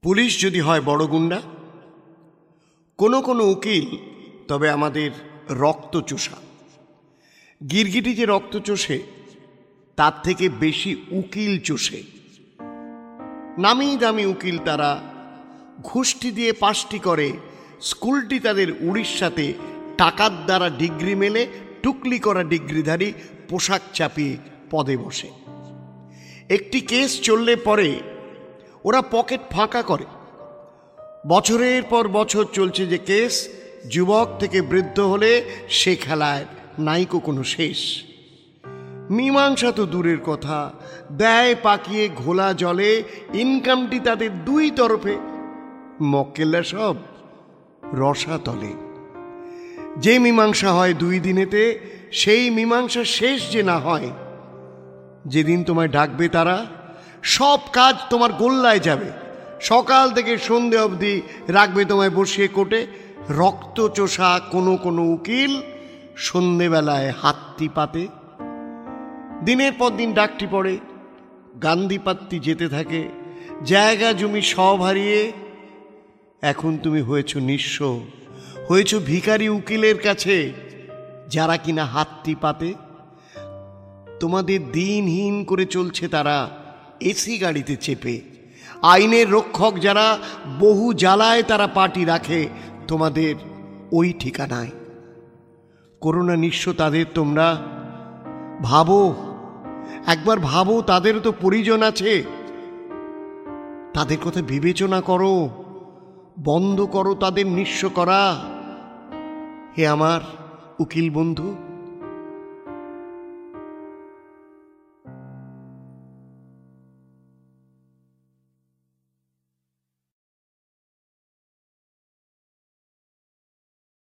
Police যদি হয় বড় গুন্ডা, কোনো কোনো উকিল তবে আমাদের রক্তচোষা। গিরগিটি যে রক্ত চোষে তার থেকে বেশি উকিল চোষে। নামি দামি উকিল তারা, ঘুষটি দিয়ে পাশটি করে, স্কুলটি তাদের উড়িষ্যাতে টাকার দ্বারা ডিগ্রি মেলে টুকলি করা ডিগ্রিধারী পোশাক চাপিয়ে পদে বসে। একটি কেস চললে পরে ওরা পকেট ফাঁকা করে। বছরের পর বছর চলছে যে কেস, যুবক থেকে বৃদ্ধ হলে সে খেলায় নাইকো কোনো শেষ। মীমাংসা তো দূরের কথা, দেয় পাকিয়ে ঘোলা জলে, ইনকামটি তাদের দুই তরফে, মক্কেলরা সব রসাতলে। যে মীমাংসা হয় 2 দিনেতে, সেই মীমাংসা শেষ যে না হয়, যেদিন তোমায় ডাকবে তারা, সব কাজ তোমার গোল্লায় যাবে। সকাল থেকে সন্ধে অবধি রাখবে তোমায় বসিয়ে কোটে। রক্তচোষা কোনো কোনো উকিল সন্ধেবেলায় হাতটি পাতে। দিনের পর দিন ডাকটি পড়ে, গান্ধীপাত্তি যেতে থাকে, জায়গা জমি সব হারিয়ে। এখন তুমি হয়েছ নিঃস্ব, হয়েছ ভিখারি উকিলের কাছে, যারা কিনা হাতটি পাতে। তোমাদের দিনহীন করে চলছে তারা এসি গাড়িতে চেপে। আইনের রক্ষক যারা, বহু জ্বালায় তারা পার্টি রাখে তোমাদের ওই ঠিকানায়। করোনা নিঃস্ব তাদের তোমরা ভাবো, একবার ভাবো, তাদেরও তো পরিজন আছে। তাদের কথা বিবেচনা করো, বন্ধ করো তাদের নিঃস্ব করা। হে আমার উকিল বন্ধু।